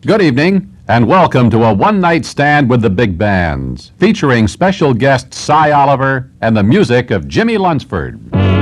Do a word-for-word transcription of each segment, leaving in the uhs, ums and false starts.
Good evening, and welcome to a one-night stand with the big bands, featuring special guest Cy Oliver and the music of Jimmy Lunsford.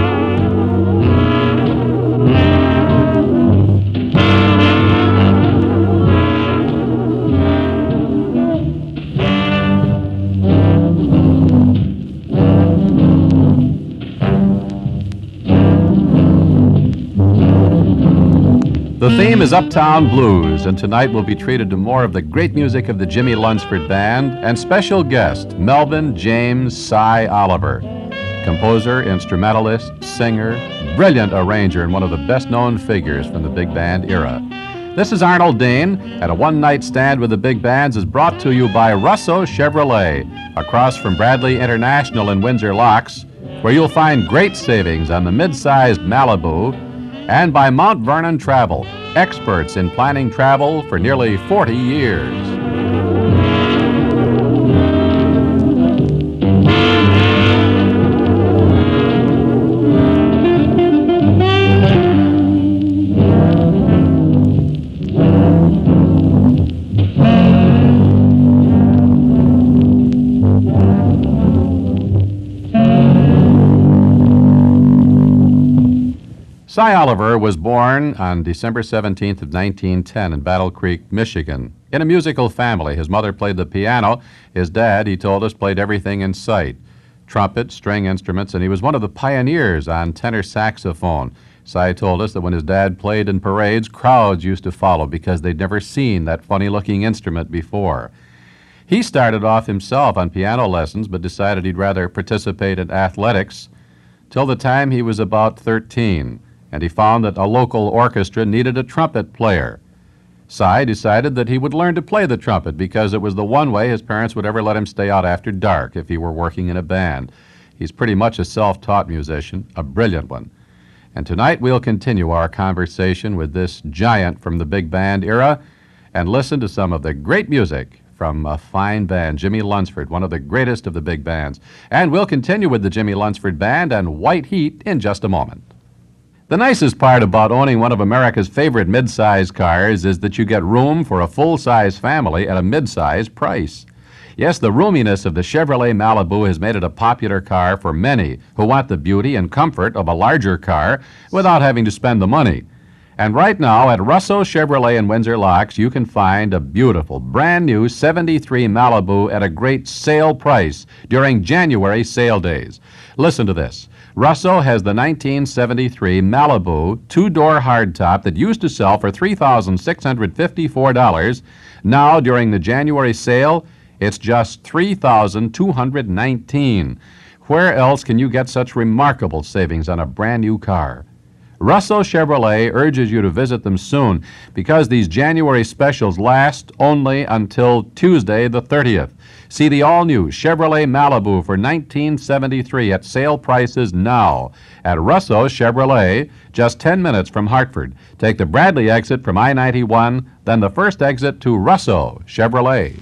The theme is Uptown Blues, and tonight we'll be treated to more of the great music of the Jimmy Lunsford Band and special guest Melvin James Cy Oliver, composer, instrumentalist, singer, brilliant arranger, and one of the best-known figures from the big band era. This is Arnold Dean, and a one-night stand with the big bands is brought to you by Russo Chevrolet, across from Bradley International in Windsor Locks, where you'll find great savings on the mid-sized Malibu, and by Mount Vernon Travel, experts in planning travel for nearly forty years. Cy Oliver was born on December seventeenth of nineteen ten in Battle Creek, Michigan. In a musical family, his mother played the piano. His dad, he told us, played everything in sight, trumpet, string instruments, and he was one of the pioneers on tenor saxophone. Cy told us that when his dad played in parades, crowds used to follow because they'd never seen that funny-looking instrument before. He started off himself on piano lessons, but decided he'd rather participate in athletics till the time he was about thirteen. And he found that a local orchestra needed a trumpet player. Cy decided that he would learn to play the trumpet because it was the one way his parents would ever let him stay out after dark if he were working in a band. He's pretty much a self-taught musician, a brilliant one. And tonight we'll continue our conversation with this giant from the big band era and listen to some of the great music from a fine band, Jimmy Lunsford, one of the greatest of the big bands. And we'll continue with the Jimmy Lunsford Band and White Heat in just a moment. The nicest part about owning one of America's favorite mid-size cars is that you get room for a full-size family at a mid-size price. Yes, the roominess of the Chevrolet Malibu has made it a popular car for many who want the beauty and comfort of a larger car without having to spend the money. And right now at Russo Chevrolet in Windsor Locks, you can find a beautiful, brand-new seventy-three Malibu at a great sale price during January sale days. Listen to this. Russo has the nineteen seventy-three Malibu two-door hardtop that used to sell for three thousand six hundred fifty-four dollars. Now, during the January sale, it's just three thousand two hundred nineteen dollars. Where else can you get such remarkable savings on a brand-new car? Russo Chevrolet urges you to visit them soon because these January specials last only until Tuesday the thirtieth. See the all-new Chevrolet Malibu for nineteen seventy-three at sale prices now at Russo Chevrolet, just ten minutes from Hartford. Take the Bradley exit from I ninety-one, then the first exit to Russo Chevrolet.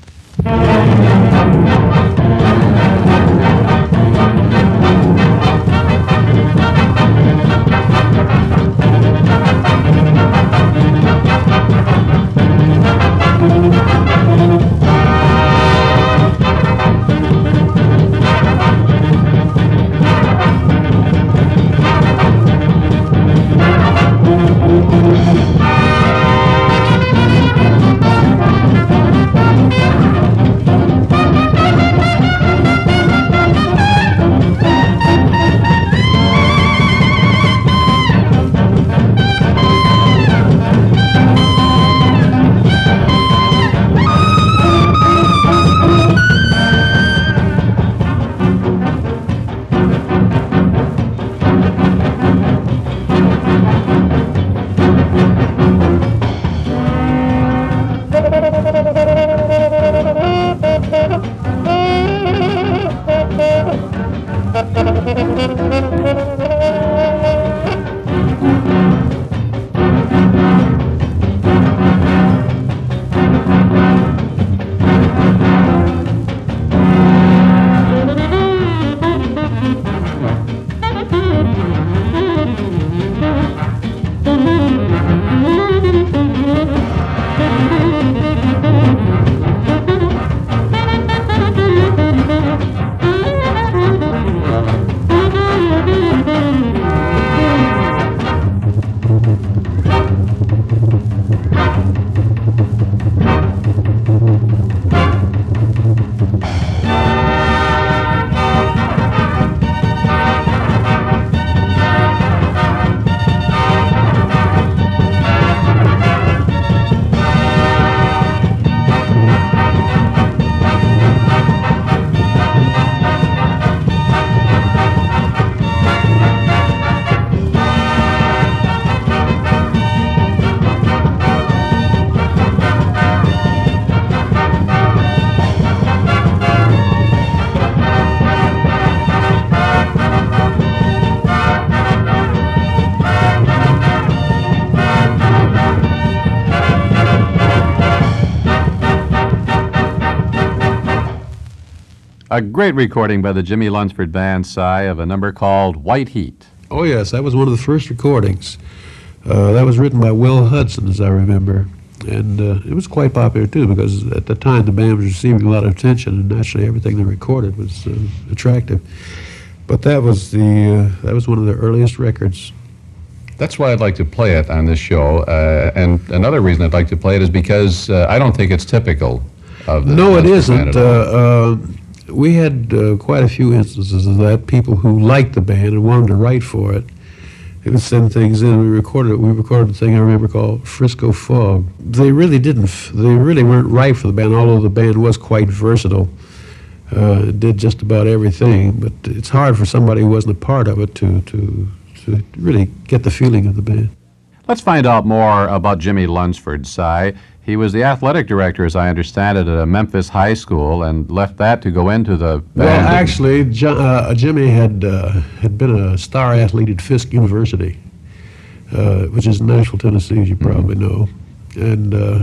A great recording by the Jimmy Lunsford Band, Si, of a number called White Heat. Oh, yes, that was one of the first recordings. Uh, that was written by Will Hudson, as I remember. And uh, it was quite popular, too, because at the time the band was receiving a lot of attention, and naturally everything they recorded was uh, attractive. But that was the uh, that was one of the earliest records. That's why I'd like to play it on this show. Uh, and another reason I'd like to play it is because uh, I don't think it's typical of the No, it Lunsford isn't. Band at Uh, all. uh, we had uh, quite a few instances of that. People who liked the band and wanted to write for it, they would send things in. We recorded it. We recorded a thing I remember called Frisco Fog. They really didn't. f- They really weren't right for the band, although the band was quite versatile. Uh, it did just about everything, but it's hard for somebody who wasn't a part of it to to to really get the feeling of the band. Let's find out more about Jimmy Lunsford, Si. He was the athletic director, as I understand it, at a Memphis high school and left that to go into the band. Well, actually, Jo- uh, Jimmy had uh, had been a star athlete at Fisk University, uh, which is in Nashville, Tennessee, as you probably know. And uh,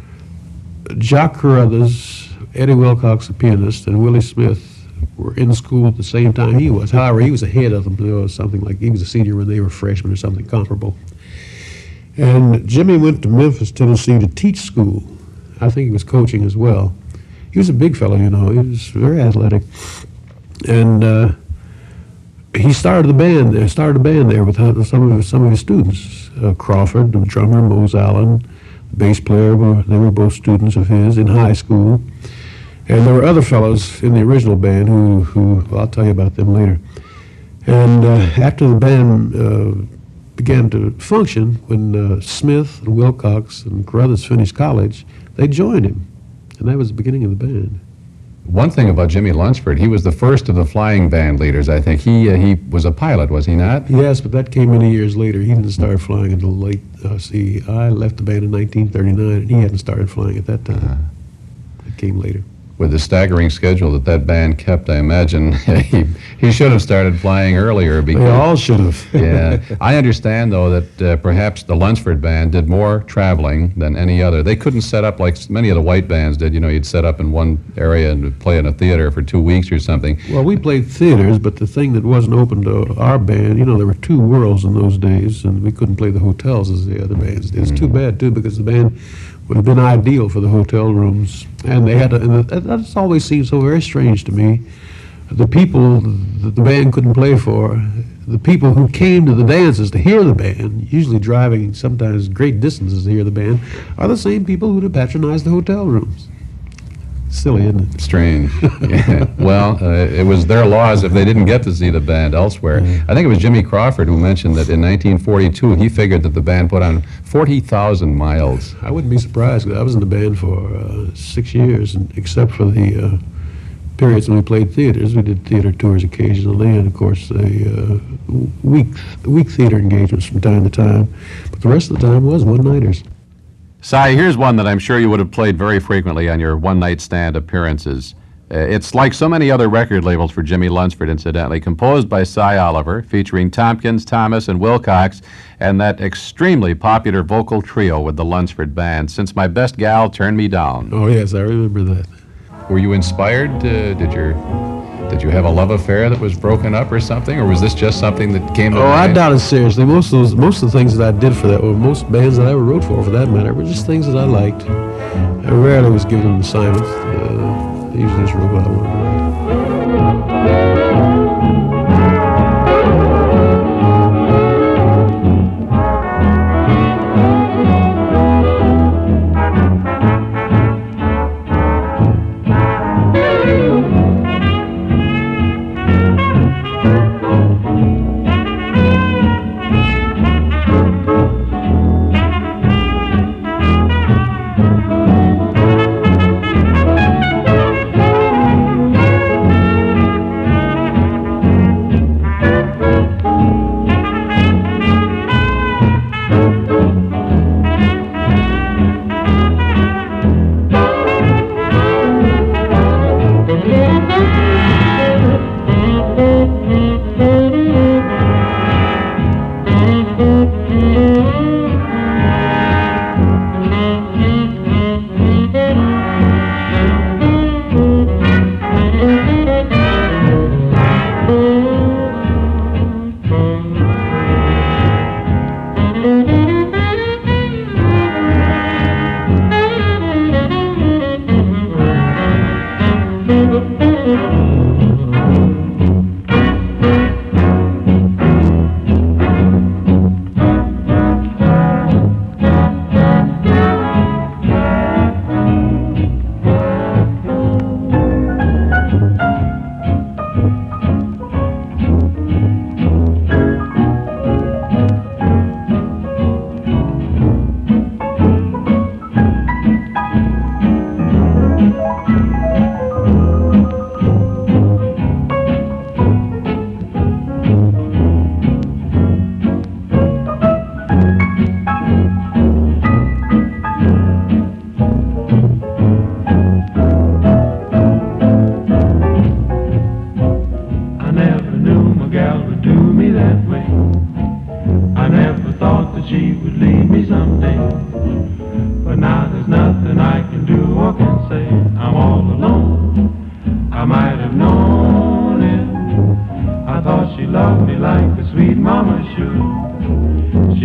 Jock Carruthers, Eddie Wilcox, the pianist, and Willie Smith were in school at the same time he was. However, he was ahead of them. You know, something like he was a senior when they were freshmen or something comparable. And Jimmy went to Memphis, Tennessee to teach school. I think he was coaching as well. He was a big fellow, you know. He was very athletic. And uh, he started the band there, started a band there with uh, some of his, some of his students. Uh, Crawford, the drummer, Mose Allen, the bass player, were, they were both students of his in high school. And there were other fellows in the original band who, who well, I'll tell you about them later. And uh, after the band uh, began to function, when uh, Smith and Wilcox and Carruthers finished college, they joined him, and that was the beginning of the band. One thing about Jimmy Lunsford, he was the first of the flying band leaders, I think. He uh, he was a pilot, was he not? Yes, but that came many years later. He didn't start flying until late. Uh, see, I left the band in nineteen thirty-nine, and he hadn't started flying at that time. Uh-huh. It came later. With the staggering schedule that that band kept, I imagine he, he should have started flying earlier. Because, They all should have. yeah. I understand, though, that uh, perhaps the Lunsford Band did more traveling than any other. They couldn't set up like many of the white bands did. You know, you'd set up in one area and play in a theater for two weeks or something. Well, we played theaters, but the thing that wasn't open to our band, you know, there were two worlds in those days, and we couldn't play the hotels as the other bands did. It's too bad, too, because the band would have been ideal for the hotel rooms. And they had, to, and that- that's always seemed so very strange to me. The people that the band couldn't play for, the people who came to the dances to hear the band, usually driving sometimes great distances to hear the band, are the same people who'd have patronized the hotel rooms. Silly, isn't it? Strange. Yeah. Well, uh, it was their laws if they didn't get to see the band elsewhere. I think it was Jimmy Crawford who mentioned that in nineteen forty-two he figured that the band put on forty thousand miles. I wouldn't be surprised, 'cause I was in the band for uh, six years, and except for the uh, periods when we played theaters. We did theater tours occasionally, and of course the uh, week week theater engagements from time to time. But the rest of the time was one-nighters. Si, here's one that I'm sure you would have played very frequently on your one-night stand appearances. Uh, it's like so many other record labels for Jimmy Lunsford, incidentally, composed by Si Oliver, featuring Tompkins, Thomas, and Wilcox, and that extremely popular vocal trio with the Lunsford Band, Since My Best Gal Turned Me Down. Oh yes, I remember that. Were you inspired? Uh, did your did you have a love affair that was broken up or something, or was this just something that came to Oh, I mind? doubt it seriously. Most of those, most of the things that I did for that, or most bands that I ever wrote for, for that matter, were just things that I liked. I rarely was given assignments. Uh, I usually just wrote what I wanted to write.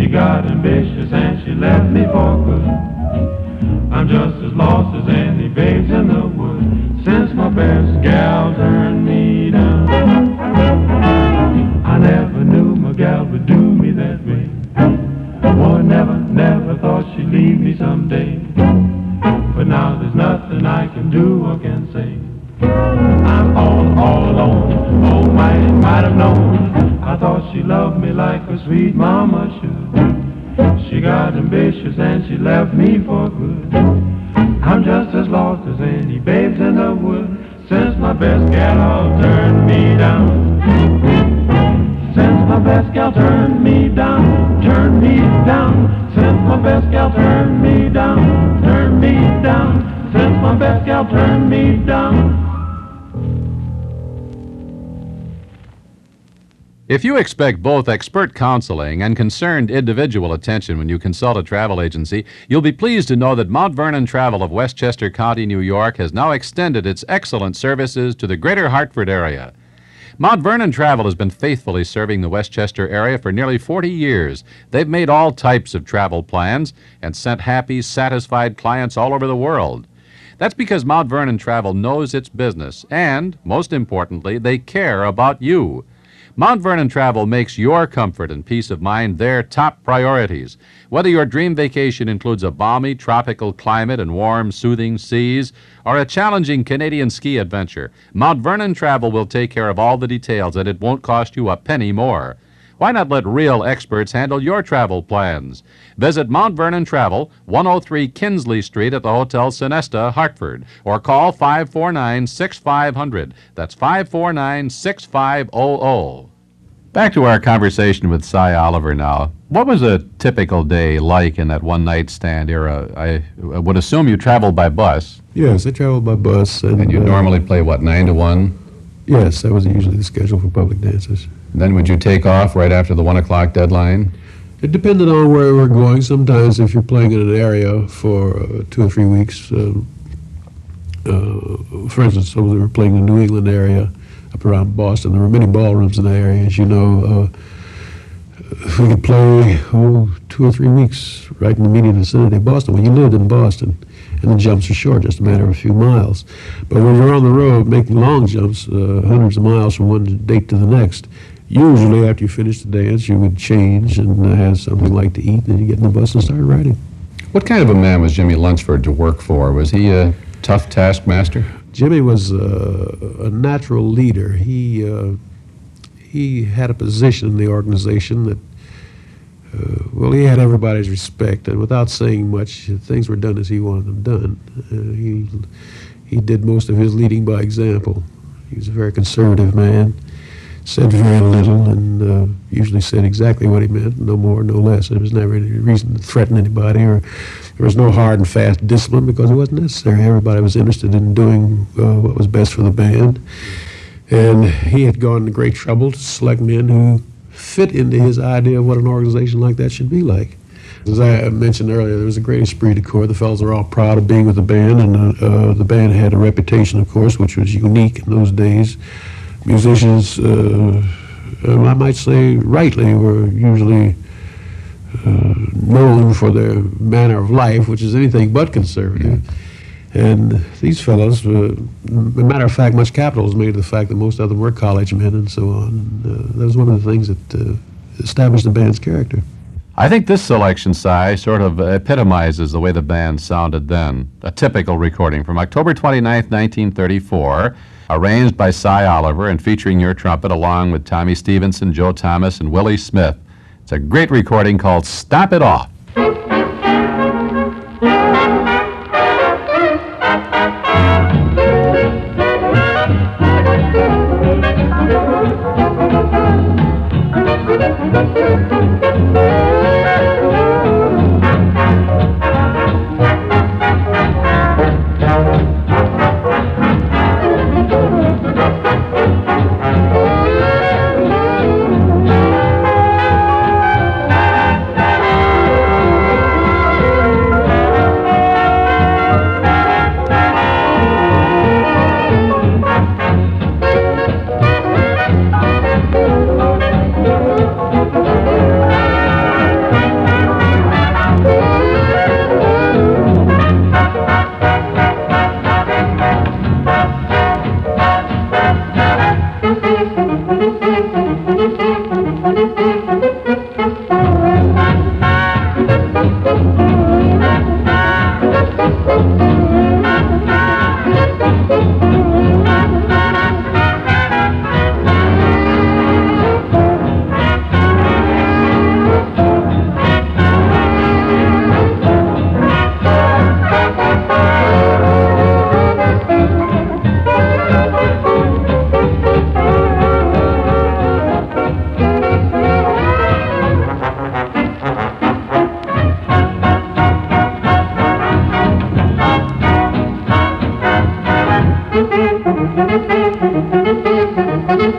She got ambitious and she left me for good. I'm just as lost as any babes in the wood since my best gal turned me down. I never knew my gal would do me that way. Oh, I never, never thought she'd leave me someday. But now there's nothing I can do or can say. I'm all, all alone. Oh, might, might have known. I thought she loved me like a sweet mama should. She got ambitious and she left me for good. I'm just as lost as any babes in the wood since my best gal turned me down. Since my best gal turned me down, turned me down. Since my best gal turned me down, turned me down. Since my best gal turned me down. If you expect both expert counseling and concerned individual attention when you consult a travel agency, you'll be pleased to know that Mount Vernon Travel of Westchester County, New York, has now extended its excellent services to the greater Hartford area. Mount Vernon Travel has been faithfully serving the Westchester area for nearly forty years. They've made all types of travel plans and sent happy, satisfied clients all over the world. That's because Mount Vernon Travel knows its business and, most importantly, they care about you. Mount Vernon Travel makes your comfort and peace of mind their top priorities. Whether your dream vacation includes a balmy tropical climate and warm, soothing seas, or a challenging Canadian ski adventure, Mount Vernon Travel will take care of all the details, and it won't cost you a penny more. Why not let real experts handle your travel plans? Visit Mount Vernon Travel, one oh three Kinsley Street at the Hotel Sonesta, Hartford, or call five four nine, six five zero zero. That's five four nine, six five zero zero. Back to our conversation with Cy Oliver now. What was a typical day like in that one-night stand era? I would assume you traveled by bus. Yes, I traveled by bus. And, And you uh, normally play, what, nine to one? Yes, that was usually the schedule for public dances. Then would you take off right after the one o'clock deadline? It depended on where we were going. Sometimes if you're playing in an area for uh, two or three weeks, uh, uh, for instance, so we were playing in the New England area up around Boston. There were many ballrooms in the area, as you know. Uh, we could play, oh, two or three weeks right in the immediate vicinity of Boston. Well, you lived in Boston, and the jumps are short, just a matter of a few miles. But when you're on the road making long jumps, uh, hundreds of miles from one date to the next, usually after you finish the dance, you would change and uh, have something like to eat, and then you get in the bus and start riding. What kind of a man was Jimmy Lunsford to work for? Was he a tough taskmaster? Jimmy was uh, a natural leader. He uh, he had a position in the organization that, uh, well, he had everybody's respect, and without saying much, things were done as he wanted them done. Uh, he he did most of his leading by example. He was a very conservative man, said very little, and uh, usually said exactly what he meant, no more, no less. There was never any reason to threaten anybody, or there was no hard and fast discipline because it wasn't necessary. Everybody was interested in doing uh, what was best for the band. And he had gone to great trouble to select men who fit into his idea of what an organization like that should be like. As I mentioned earlier, there was a great esprit de corps. The fellows were all proud of being with the band, and uh, uh, the band had a reputation, of course, which was unique in those days. Musicians, uh, I might say rightly, were usually uh, known for their manner of life, which is anything but conservative. And these fellows, uh, a matter of fact, much capital was made of the fact that most of them were college men and so on. And, uh, that was one of the things that uh, established the band's character. I think this selection, Cy, sort of epitomizes the way the band sounded then. A typical recording from October twenty-ninth, nineteen thirty-four, arranged by Cy Oliver and featuring your trumpet along with Tommy Stevenson, Joe Thomas, and Willie Smith. It's a great recording called Stop It Off.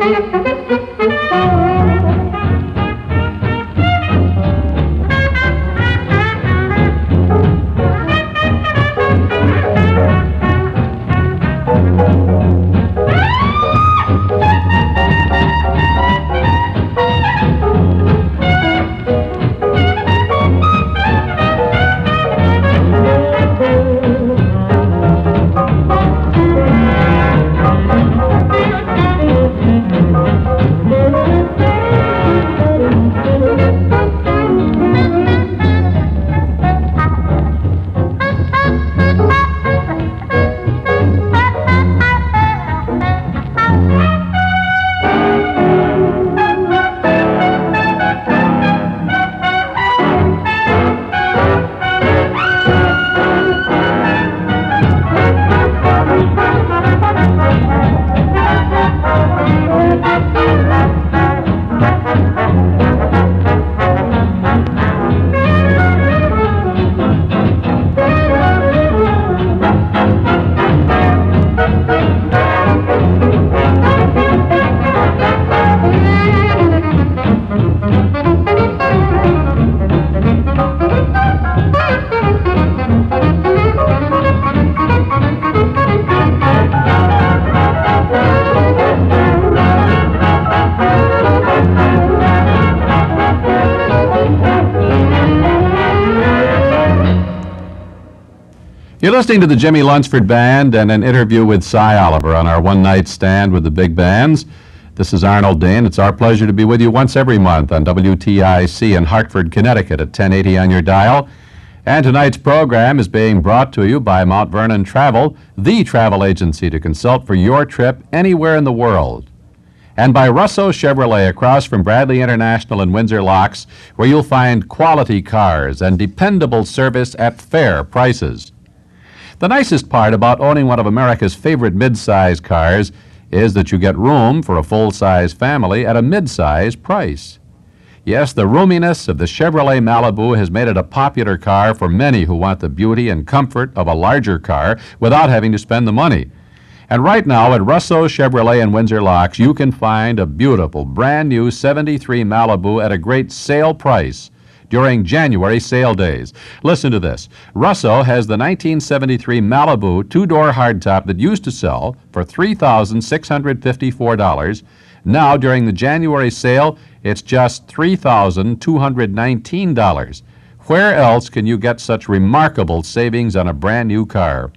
You're listening to the Jimmy Lunsford Band and an interview with Cy Oliver on our one-night stand with the big bands. This is Arnold Dane. It's our pleasure to be with you once every month on W T I C in Hartford, Connecticut at ten eighty on your dial. And tonight's program is being brought to you by Mount Vernon Travel, the travel agency to consult for your trip anywhere in the world. And by Russo Chevrolet across from Bradley International and Windsor Locks, where you'll find quality cars and dependable service at fair prices. The nicest part about owning one of America's favorite mid-size cars is that you get room for a full-size family at a mid-size price. Yes, the roominess of the Chevrolet Malibu has made it a popular car for many who want the beauty and comfort of a larger car without having to spend the money. And right now at Russo Chevrolet and Windsor Locks, you can find a beautiful brand new seventy-three Malibu at a great sale price during January sale days. Listen to this. Russo has the nineteen seventy-three Malibu two-door hardtop that used to sell for three thousand six hundred fifty-four dollars. Now, during the January sale, it's just three thousand two hundred nineteen dollars. Where else can you get such remarkable savings on a brand new car?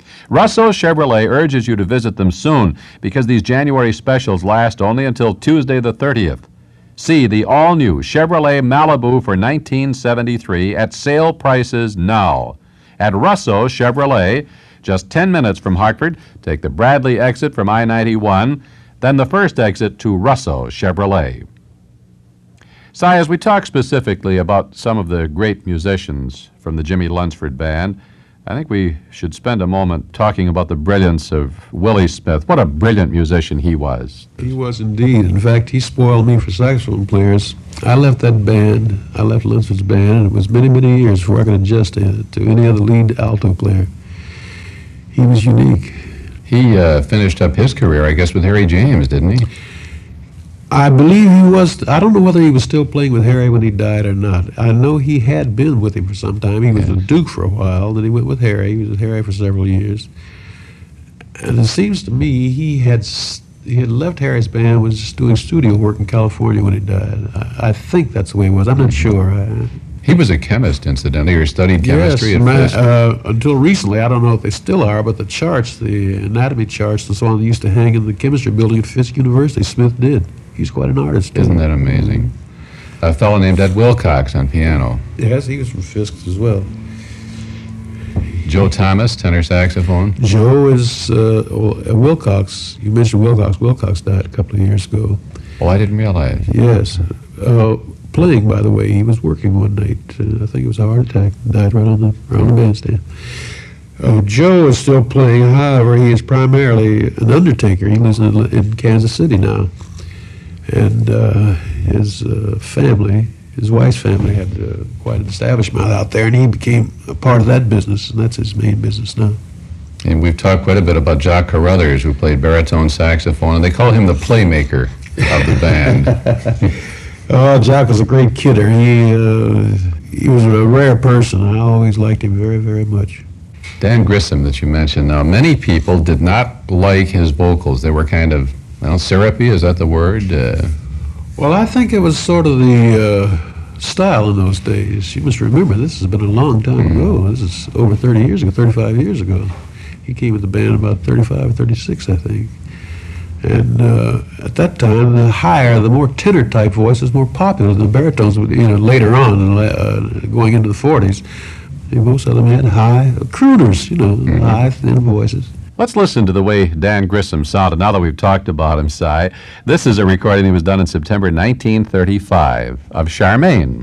Russo Chevrolet urges you to visit them soon because these January specials last only until Tuesday the thirtieth. See the all-new Chevrolet Malibu for nineteen seventy-three at sale prices now. At Russo Chevrolet, just ten minutes from Hartford, take the Bradley exit from I ninety-one, then the first exit to Russo Chevrolet. Cy, as we talk specifically about some of the great musicians from the Jimmy Lunsford Band, I think we should spend a moment talking about the brilliance of Willie Smith. What a brilliant musician he was. He was indeed. In fact, he spoiled me for saxophone players. I left that band, I left Lunsford's band, and it was many, many years before I could adjust to, to any other lead alto player. He was unique. He uh, finished up his career, I guess, with Harry James, didn't he? I believe he was. I don't know whether he was still playing with Harry when he died or not. I know he had been with him for some time. He was Yes. with Duke for a while, then he went with Harry. He was with Harry for several years. And it seems to me he had s- he had left Harry's band, was just doing studio work in California when he died. I, I think that's the way it was. I'm not sure. I, He was a chemist, incidentally, or studied chemistry yes, at my, Fisk. uh, until recently, I don't know if they still are, but the charts, the anatomy charts and so on, they used to hang in the chemistry building at Fisk University. Smith did. He's quite an artist. too. Isn't that amazing? A fellow named Ed Wilcox on piano. Yes, he was from Fisk as well. Joe Thomas, tenor saxophone. Joe is, uh, well, uh, Wilcox, you mentioned Wilcox. Wilcox died a couple of years ago. Oh, I didn't realize. Yes. Uh, playing, by the way, he was working one night. Uh, I think it was a heart attack. Died right on the, right on the bandstand. Uh, Joe is still playing. However, he is primarily an undertaker. He lives in, in Kansas City now. And uh, his uh, family, his wife's family, had uh, quite an establishment out there, and he became a part of that business, and that's his main business now. And we've talked quite a bit about Jock Carruthers, who played baritone saxophone, and they call him the playmaker of the band. Oh, Jock was a great kidder. He, uh, he was a rare person. I always liked him very, very much. Dan Grissom, that you mentioned, now many people did not like his vocals. They were kind of, well, syrupy, is that the word? Uh, Well, I think it was sort of the uh, style in those days. You must remember, this has been a long time Mm-hmm. ago. This is over thirty years ago, thirty-five years ago. He came with the band about thirty-five or thirty-six, I think. And uh, at that time, the higher, the more tenor-type voice was more popular than the baritones. You know, later on, uh, going into the forties, most of them had high crooners, you know, Mm-hmm. high, thin voices. Let's listen to the way Dan Grissom sounded now that we've talked about him, Si. This is a recording that was done in September nineteen thirty-five of Charmaine.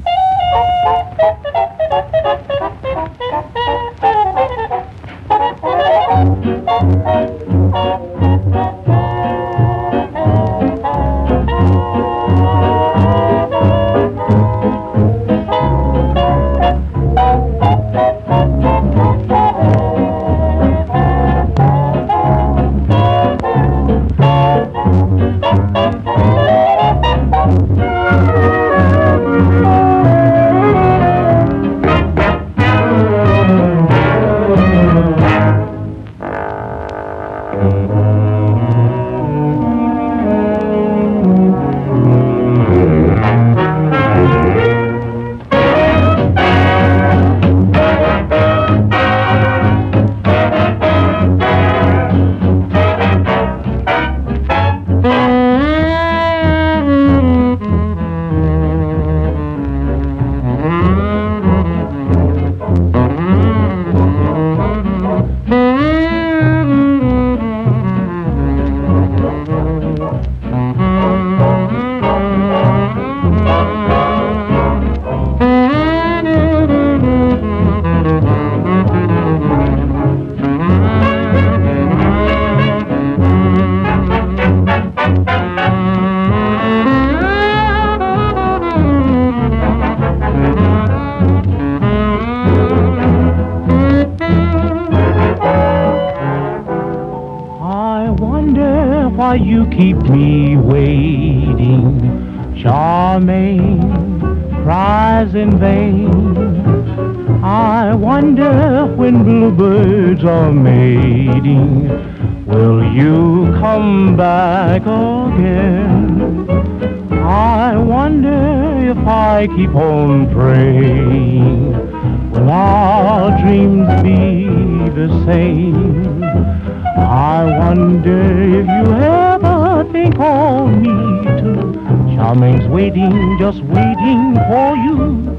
Why you keep me waiting, Charmaine cries in vain. I wonder when bluebirds are mating, will you come back again? I wonder if I keep on praying, will our dreams be the same? I wonder if you ever think of me too. Charmaine's waiting, just waiting for you.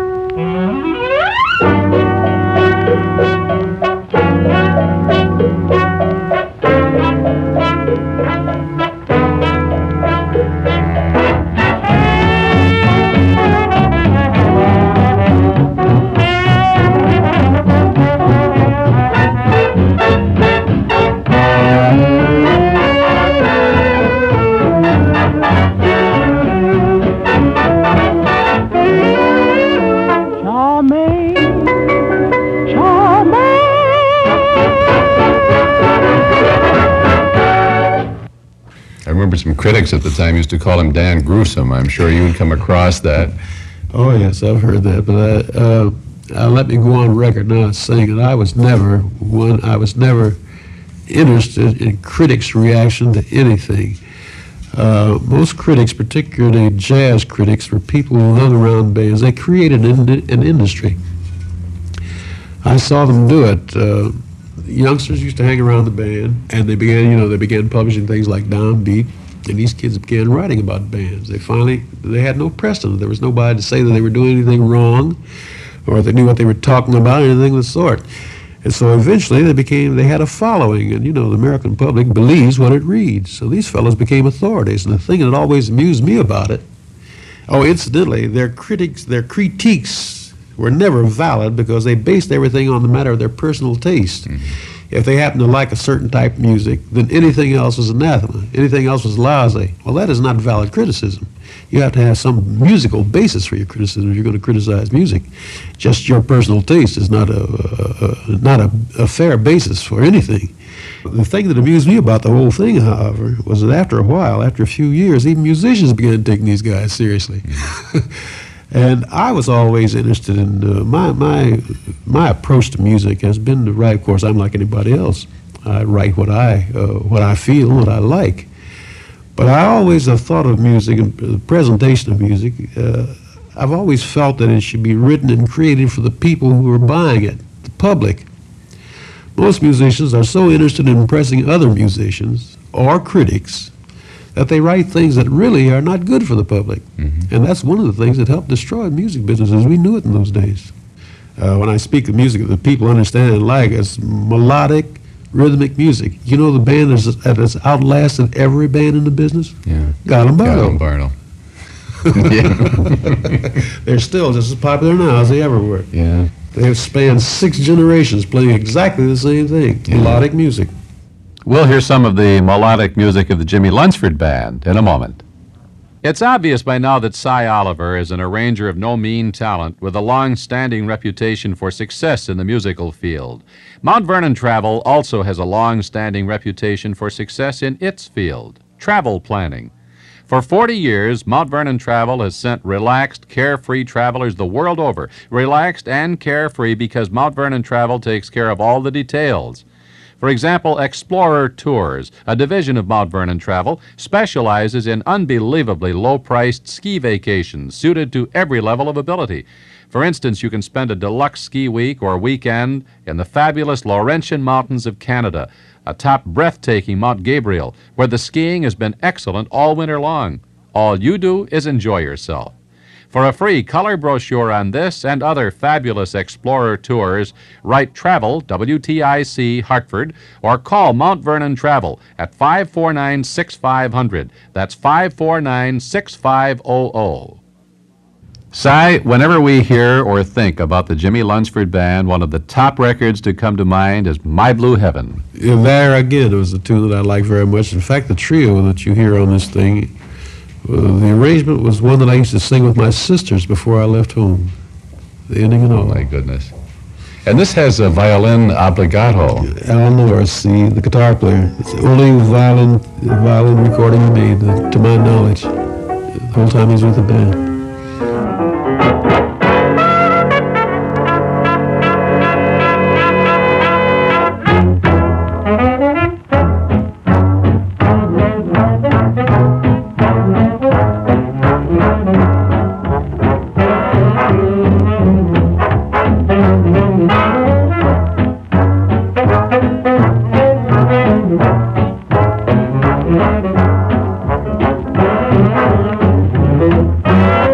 I remember some critics at the time used to call him Dan Gruesome. I'm sure you would come across that. Oh, yes, I've heard that, but uh, uh, uh, let me go on record now as saying that I was never one, I was never interested in critics' reaction to anything. Uh, most critics, particularly jazz critics, were people who hung around bands. They created an, an industry. I saw them do it. Uh, youngsters used to hang around the band, and they began, you know, they began publishing things like Downbeat, and these kids began writing about bands. They finally, they had no precedent. There was nobody to say that they were doing anything wrong, or they knew what they were talking about, anything of the sort. And so eventually they became, they had a following, and you know, the American public believes what it reads. So these fellows became authorities, and the thing that always amused me about it, oh, incidentally, their critics, their critiques were never valid because they based everything on the matter of their personal taste. Mm-hmm. If they happen to like a certain type of music, then anything else is anathema. Anything else is lousy. Well, that is not valid criticism. You have to have some musical basis for your criticism if you're going to criticize music. Just your personal taste is not a, a, a not a, a fair basis for anything. The thing that amused me about the whole thing, however, was that after a while, after a few years, even musicians began taking these guys seriously. And I was always interested in, uh, my, my, my approach to music has been to write. Of course, I'm like anybody else. I write what I, uh, what I feel, what I like. But I always have thought of music and the presentation of music, uh, I've always felt that it should be written and created for the people who are buying it, the public. Most musicians are so interested in impressing other musicians or critics that they write things that really are not good for the public. Mm-hmm. And that's one of the things that helped destroy the music business as we knew it in those days. Uh, when I speak of music that people understand and like, it's melodic, rhythmic music. You know the band that's, that has outlasted every band in the business? Yeah. Guy Lombardo. Lombardo. They're still just as popular now as they ever were. Yeah. They have spanned six generations playing exactly the same thing, yeah. Melodic music. We'll hear some of the melodic music of the Jimmy Lunsford Band in a moment. It's obvious by now that Cy Oliver is an arranger of no mean talent with a long-standing reputation for success in the musical field. Mount Vernon Travel also has a long-standing reputation for success in its field, travel planning. For forty years, Mount Vernon Travel has sent relaxed, carefree travelers the world over. Relaxed and carefree because Mount Vernon Travel takes care of all the details. For example, Explorer Tours, a division of Mount Vernon Travel, specializes in unbelievably low-priced ski vacations suited to every level of ability. For instance, you can spend a deluxe ski week or weekend in the fabulous Laurentian Mountains of Canada, atop breathtaking Mount Gabriel, where the skiing has been excellent all winter long. All you do is enjoy yourself. For a free color brochure on this and other fabulous Explorer tours, write Travel, W T I C, Hartford, or call Mount Vernon Travel at five four nine, six five zero zero. That's five four nine, six five zero zero. Cy, whenever we hear or think about the Jimmy Lunsford Band, one of the top records to come to mind is My Blue Heaven. Yeah, there again, it was a tune that I like very much. In fact, the trio that you hear on this thing, uh, the arrangement was one that I used to sing with my sisters before I left home. The ending and all. Oh, my goodness. And this has a violin obligato. Al Norris, the, the guitar player. It's the only violin, violin recording he made, uh, to my knowledge, the whole time he's with the band. Thank you.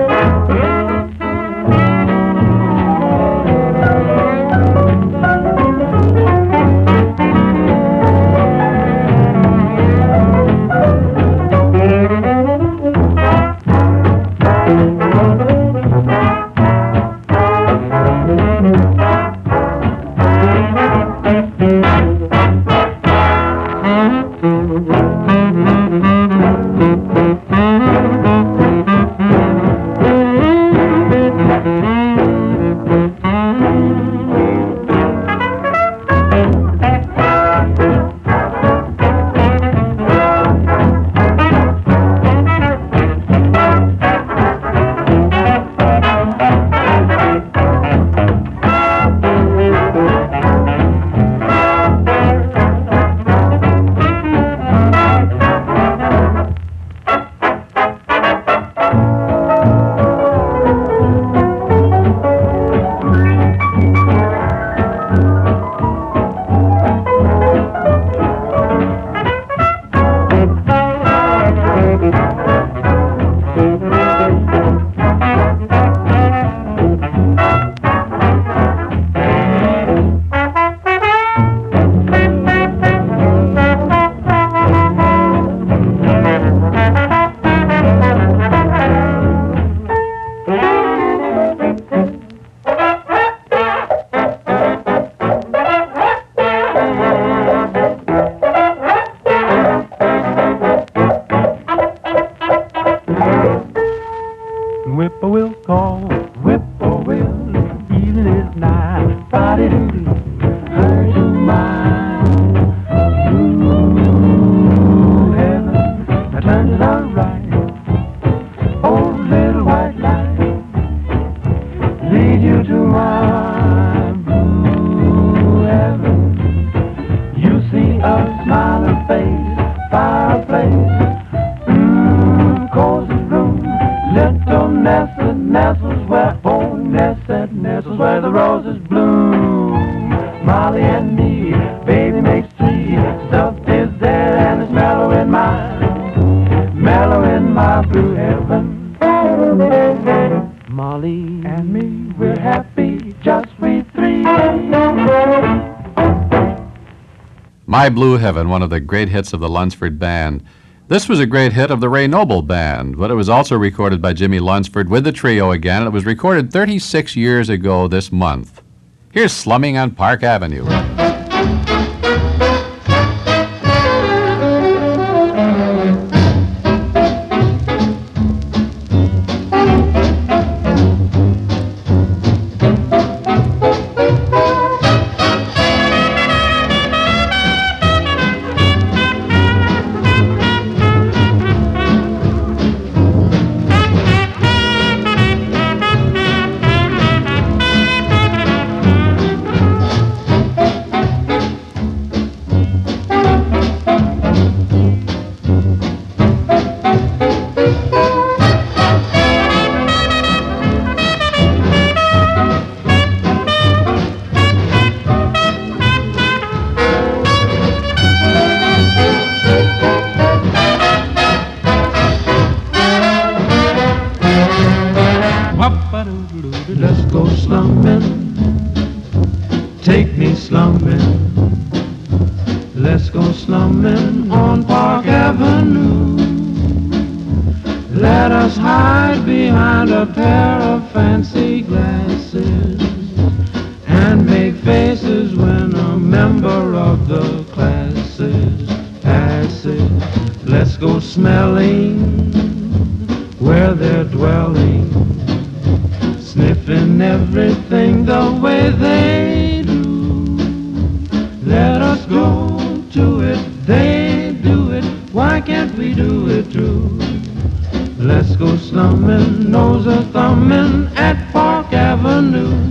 face, fireplace. Mmm, cozy room, little nested nestles where, oh, nested nestles where the roses bloom. Molly and me, baby makes three. Stuff is there and it's mellow in my, mellow in my blue heaven. Molly and me, we're happy, just we three. My Blue Heaven, one of the great hits of the Lunsford Band. This was a great hit of the Ray Noble Band, but it was also recorded by Jimmy Lunsford with the trio again, and it was recorded thirty-six years ago this month. Here's Slumming on Park Avenue. Let's go slumming, take me slumming. Let's go slumming on Park Avenue. Let us hide behind a pair of fancy glasses and make faces when a member of the classes passes. Let's go smelling where they're dwelling, sniffing everything the way they do. Let us go to it, they do it, why can't we do it too? Let's go slumming, nose a thumbing at Park Avenue.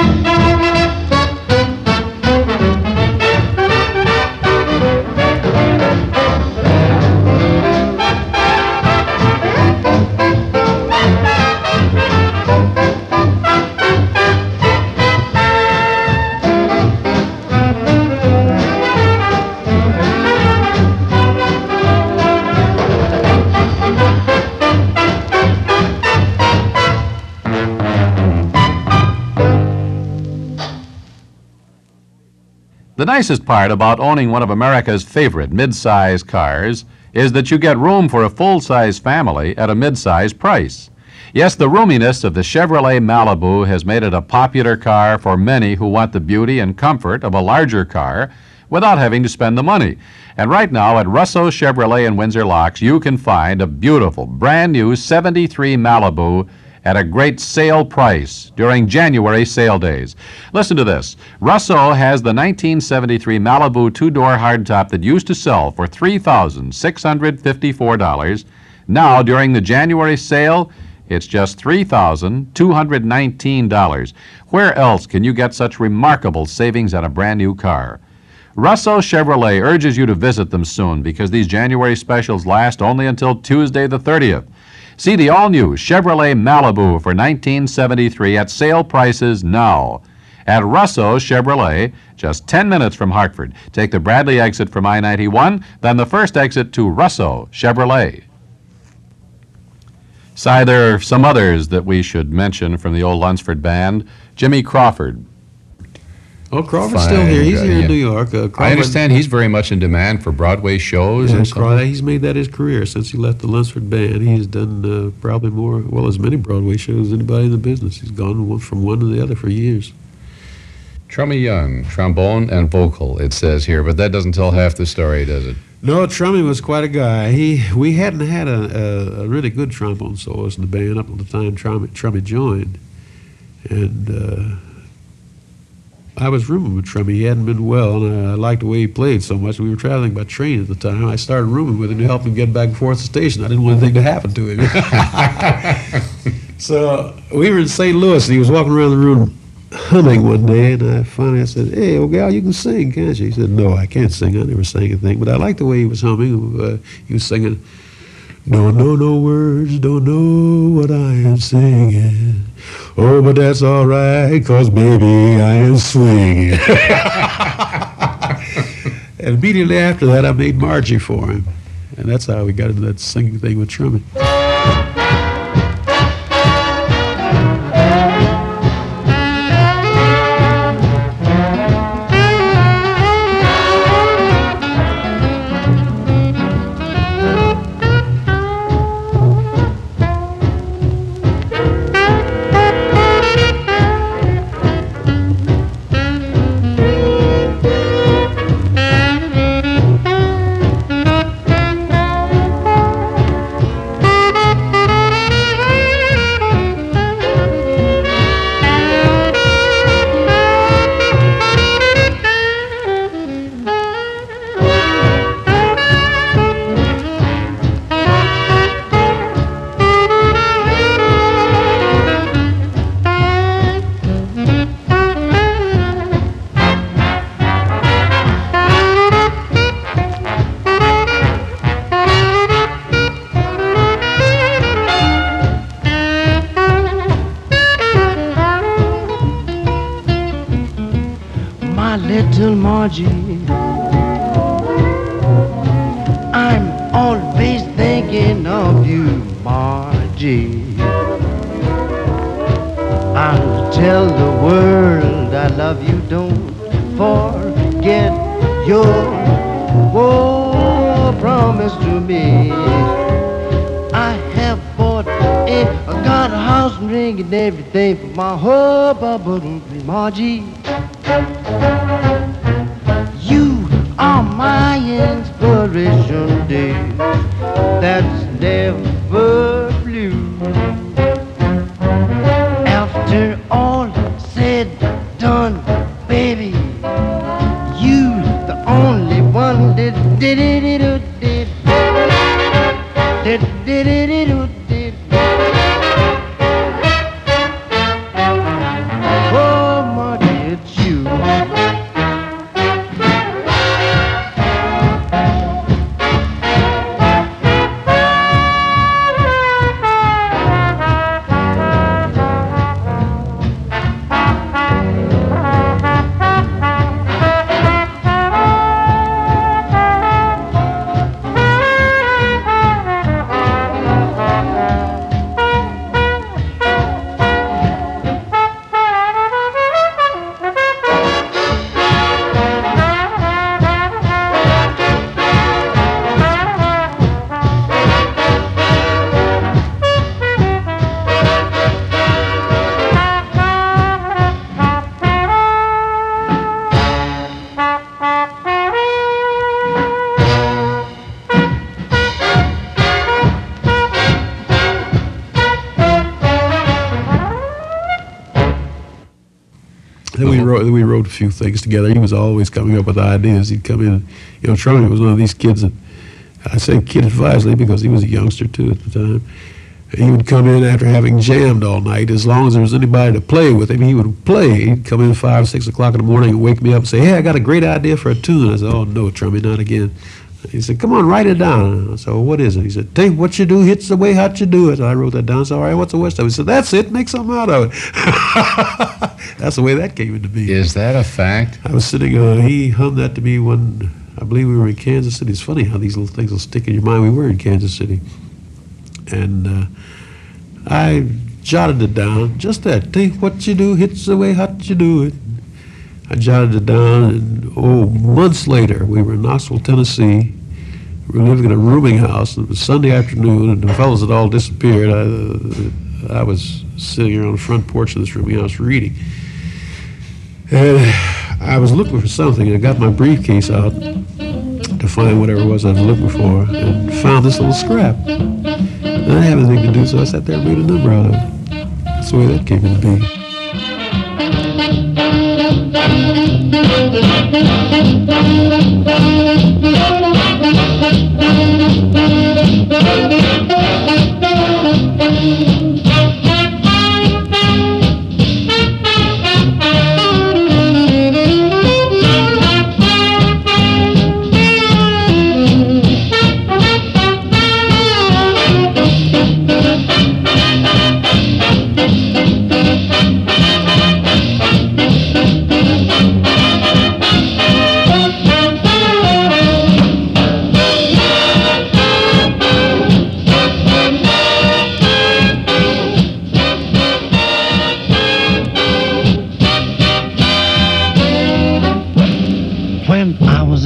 The nicest part about owning one of America's favorite mid-size cars is that you get room for a full-size family at a mid-size price. Yes, the roominess of the Chevrolet Malibu has made it a popular car for many who want the beauty and comfort of a larger car without having to spend the money. And right now at Russo Chevrolet in Windsor Locks, you can find a beautiful, brand-new seventy-three Malibu at a great sale price during January sale days. Listen to this. Russo has the nineteen seventy-three Malibu two-door hardtop that used to sell for three thousand six hundred fifty-four dollars. Now, during the January sale, it's just three thousand two hundred nineteen dollars. Where else can you get such remarkable savings on a brand new car? Russo Chevrolet urges you to visit them soon because these January specials last only until Tuesday the thirtieth. See the all-new Chevrolet Malibu for nineteen seventy-three at sale prices now. At Russo Chevrolet, just ten minutes from Hartford. Take the Bradley exit from I ninety-one, then the first exit to Russo Chevrolet. Si, there are some others that we should mention from the old Lunsford Band. Jimmy Crawford. Oh, Crawford's still here. He's here in New York. Uh, I understand he's very much in demand for Broadway shows. Yeah, and Craw- he's made that his career since he left the Lunsford Band. He's done uh, probably more, well, as many Broadway shows as anybody in the business. He's gone one, from one to the other for years. Trummy Young, trombone and vocal, it says here, but that doesn't tell half the story, does it? No, Trummy was quite a guy. He we hadn't had a, a, a really good trombone soloist in the band up until the time Trummy, Trummy joined, and. Uh, I was rooming with Trummy. He hadn't been well, and I, I liked the way he played so much. We were traveling by train at the time. I started rooming with him to help him get back and forth to the station. I didn't want anything to happen to him. So we were in Saint Louis, and he was walking around the room humming one day, and I finally I said, "Hey, old gal, you can sing, can't you?" He said, "No, I can't sing. I never sang anything, but I liked the way he was humming. Uh, he was singing, don't know no words, don't know what I am singing. Oh, but that's all right, 'cause baby, I am swinging." And immediately after that, I made Margie for him, and that's how we got into that singing thing with Trummy. Little Margie, I'm always thinking of you, Margie. I'll tell the world I love you, don't forget your oh, promise to me. I have bought a, I got a house and ring and everything for my whole bubble, Margie. You are my inspiration, dear, that's never blue. After all said and done, baby, you the only one that did it, did did did did did did. Oh, Margie, it's you. Then we wrote, we wrote a few things together. He was always coming up with ideas. He'd come in, you know, Trummy was one of these kids that, I say kid advisedly because he was a youngster too at the time. He would come in after having jammed all night. As long as there was anybody to play with him, he would play. He'd come in five, six o'clock in the morning and wake me up and say, "Hey, I got a great idea for a tune." I said, "Oh no, Trummy, not again." He said, "Come on, write it down." I said, "Well, what is it?" He said, "Take what you do, hits the way hot you do it." I wrote that down. I said, "All right, what's the worst of it?" He said, "That's it, make something out of it." That's the way that came into being. Is that a fact? I was sitting, uh, he hummed that to me when, I believe we were in Kansas City. It's funny how these little things will stick in your mind. We were in Kansas City. And uh, I jotted it down, just that. Take what you do, hits the way hot you do it. I jotted it down, and oh, months later, we were in Knoxville, Tennessee. We were living in a rooming house. It was Sunday afternoon, and the fellows had all disappeared. I, uh, I was sitting here on the front porch of this rooming house reading. And I was looking for something, and I got my briefcase out to find whatever it was I was looking for, and found this little scrap. And I didn't have anything to do, so I sat there and made a number out of it. That's the way that came into being.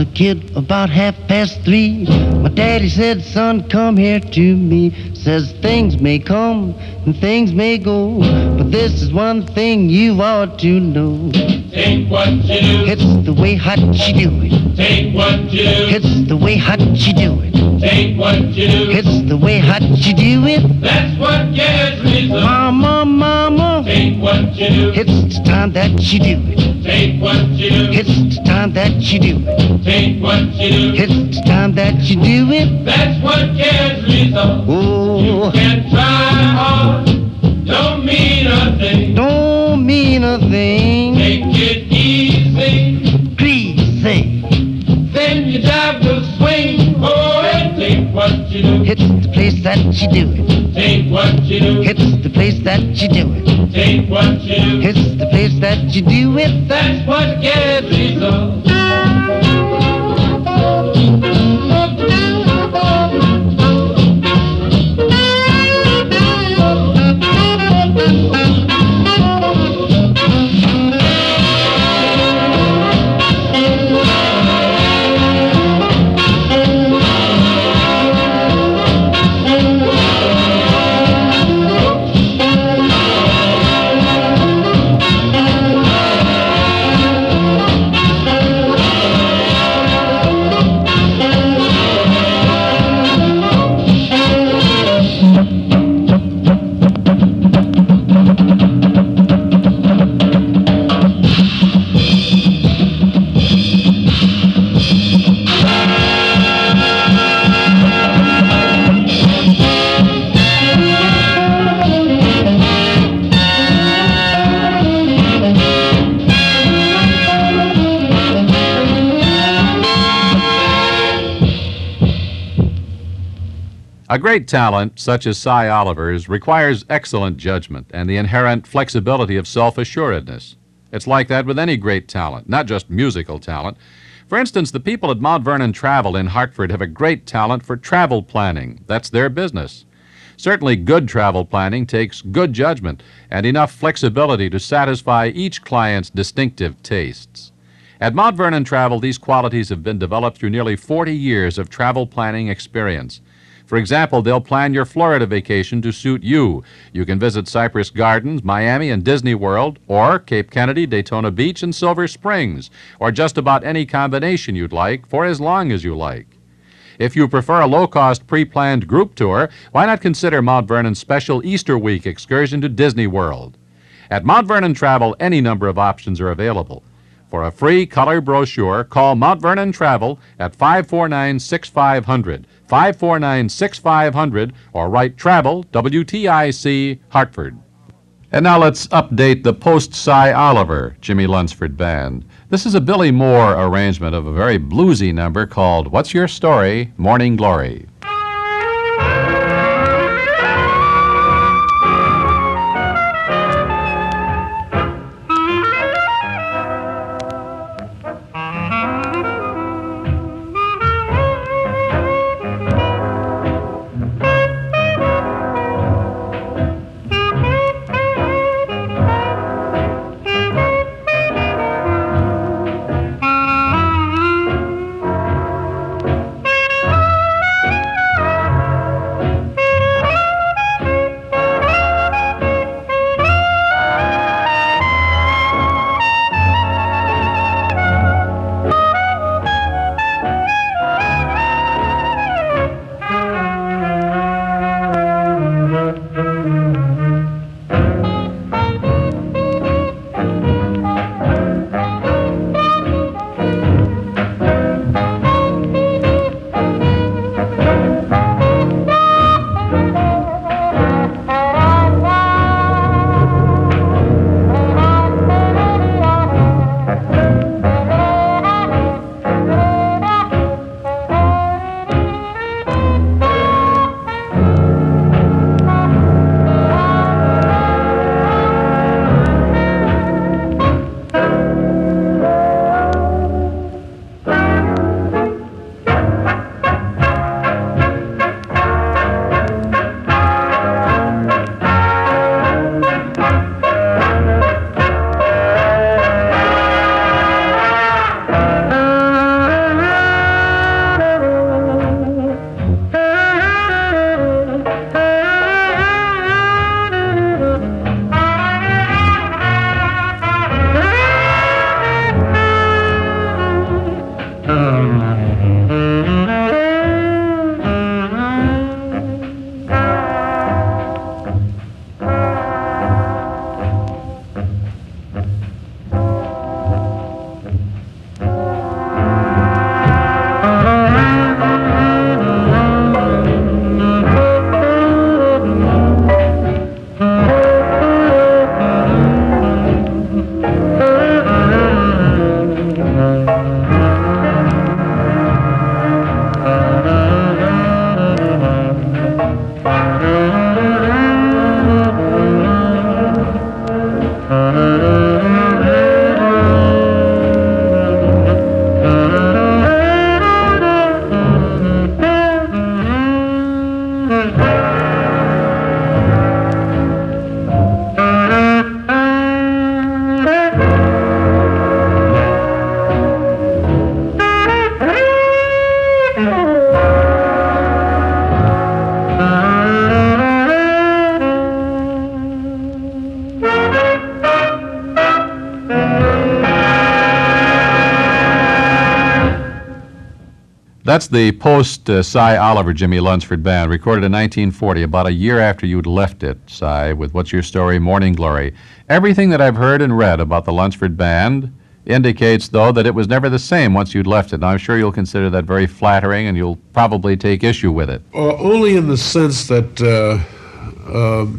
a kid about half past three. My daddy said, son, come here to me. Says things may come and things may go, but this is one thing you ought to know. Take what you do. It's the way hot you do it. Take what you do. It's the way hot you do it. Take what you do. It's the way hot you do it. That's what gets me so. Mama, mama. Take what you do. It's the time that you do it. Take what you do. It's the time that you do it. Take what you do. It's the time that you do it. That's what gets me so. Oh, Can't try hard. Don't mean a thing. don't mean a thing. Take it easy. Greasy. Then your job will swing. Oh, and take what you do. It's the place that you do it. Take what you do. It's the place that you do it. Take what you do. It's the place that you do it. That's what gets me so. A great talent, such as Cy Oliver's, requires excellent judgment and the inherent flexibility of self-assuredness. It's like that with any great talent, not just musical talent. For instance, the people at Mount Vernon Travel in Hartford have a great talent for travel planning. That's their business. Certainly, good travel planning takes good judgment and enough flexibility to satisfy each client's distinctive tastes. At Mount Vernon Travel, these qualities have been developed through nearly forty years of travel planning experience. For example, they'll plan your Florida vacation to suit you. You can visit Cypress Gardens, Miami, and Disney World, or Cape Kennedy, Daytona Beach, and Silver Springs, or just about any combination you'd like for as long as you like. If you prefer a low-cost, pre-planned group tour, why not consider Mount Vernon's special Easter week excursion to Disney World? At Mount Vernon Travel, any number of options are available. For a free color brochure, call Mount Vernon Travel at five four nine, six five zero zero, five four nine, six five zero zero, or write Travel, W T I C, Hartford. And now let's update the post-Cy Oliver Jimmy Lunsford Band. This is a Billy Moore arrangement of a very bluesy number called What's Your Story, Morning Glory. That's the post-Cy Oliver Jimmy Lunsford Band, recorded in nineteen forty, about a year after you'd left it, Cy, with What's Your Story, Morning Glory. Everything that I've heard and read about the Lunsford Band indicates, though, that it was never the same once you'd left it. And I'm sure you'll consider that very flattering, and you'll probably take issue with it. Uh, only in the sense that uh, um,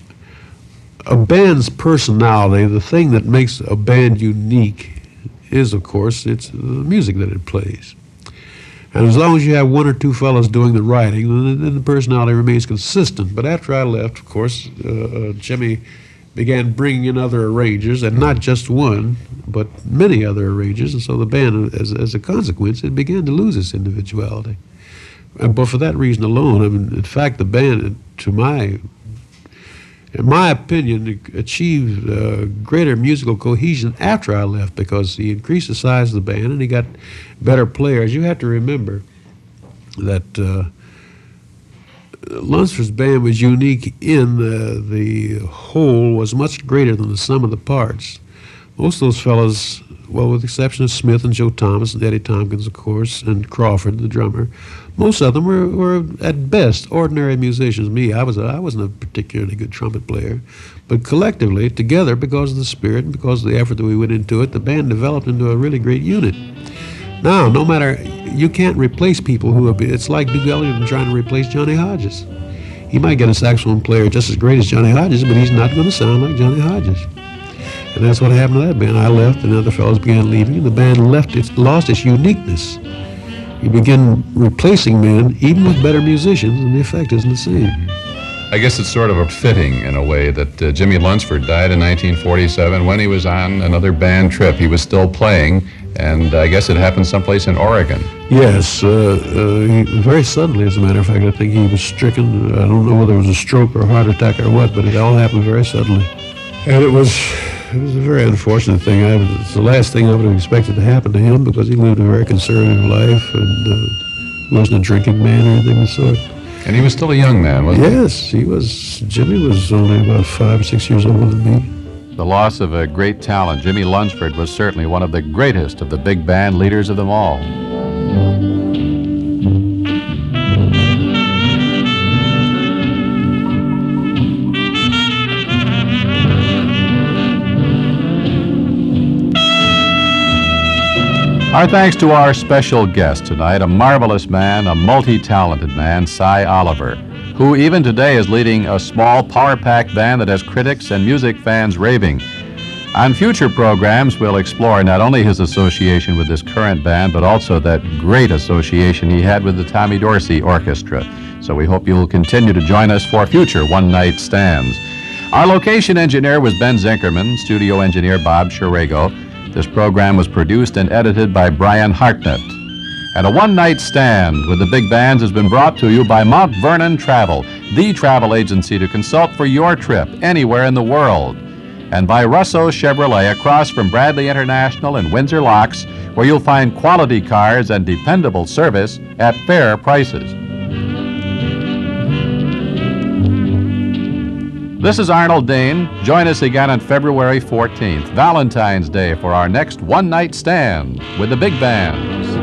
a band's personality, the thing that makes a band unique is, of course, it's the music that it plays. And as long as you have one or two fellows doing the writing, then, then the personality remains consistent. But after I left, of course, uh, uh, Jimmy began bringing in other arrangers, and not just one, but many other arrangers. And so the band, as, as a consequence, it began to lose its individuality. And, but for that reason alone, I mean, in fact, the band, to my in my opinion, achieved uh, greater musical cohesion after I left, because he increased the size of the band and he got better players. You have to remember that uh, Lunsford's band was unique in the, the whole was much greater than the sum of the parts. Most of those fellows, well, with the exception of Smith and Joe Thomas and Eddie Tompkins, of course, and Crawford, the drummer, most of them were, were at best ordinary musicians. Me, I was a, I wasn't a particularly good trumpet player, but collectively, together, because of the spirit and because of the effort that we went into it, the band developed into a really great unit. Now, no matter, you can't replace people who have been, it's like Duke Ellington trying to replace Johnny Hodges. He might get a saxophone player just as great as Johnny Hodges, but he's not going to sound like Johnny Hodges. And that's what happened to that band. I left, and other fellows began leaving, and the band left its, lost its uniqueness. You begin replacing men, even with better musicians, and the effect isn't the same. I guess it's sort of a fitting, in a way, that uh, Jimmy Lunsford died in nineteen forty-seven. When he was on another band trip, he was still playing, and I guess it happened someplace in Oregon. Yes, uh, uh, he, very suddenly, as a matter of fact. I think he was stricken. I don't know whether it was a stroke or a heart attack or what, but it all happened very suddenly. And it was... It was a very unfortunate thing. I, it's the last thing I would have expected to happen to him, because he lived a very conservative life and uh, wasn't a drinking man or anything of the sort. And he was still a young man, wasn't he? Yes, he was. Jimmy was only about five or six years older than me. The loss of a great talent, Jimmy Lunsford, was certainly one of the greatest of the big band leaders of them all. Our thanks to our special guest tonight, a marvelous man, a multi-talented man, Cy Oliver, who even today is leading a small power-packed band that has critics and music fans raving. On future programs, we'll explore not only his association with this current band, but also that great association he had with the Tommy Dorsey Orchestra. So we hope you'll continue to join us for future one-night stands. Our location engineer was Ben Zinkerman, studio engineer Bob Shirego. This program was produced and edited by Brian Hartnett. And a one-night stand with the big bands has been brought to you by Mount Vernon Travel, the travel agency to consult for your trip anywhere in the world. And by Russo Chevrolet across from Bradley International and Windsor Locks, where you'll find quality cars and dependable service at fair prices. This is Arnold Dane. Join us again on February fourteenth, Valentine's Day, for our next one-night stand with the big band.